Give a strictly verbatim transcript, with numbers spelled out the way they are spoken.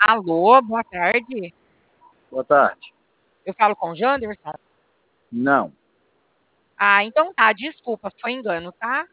Alô, boa tarde. Boa tarde. Eu falo com o Janderson? Não. Ah, então tá, desculpa, foi engano, tá?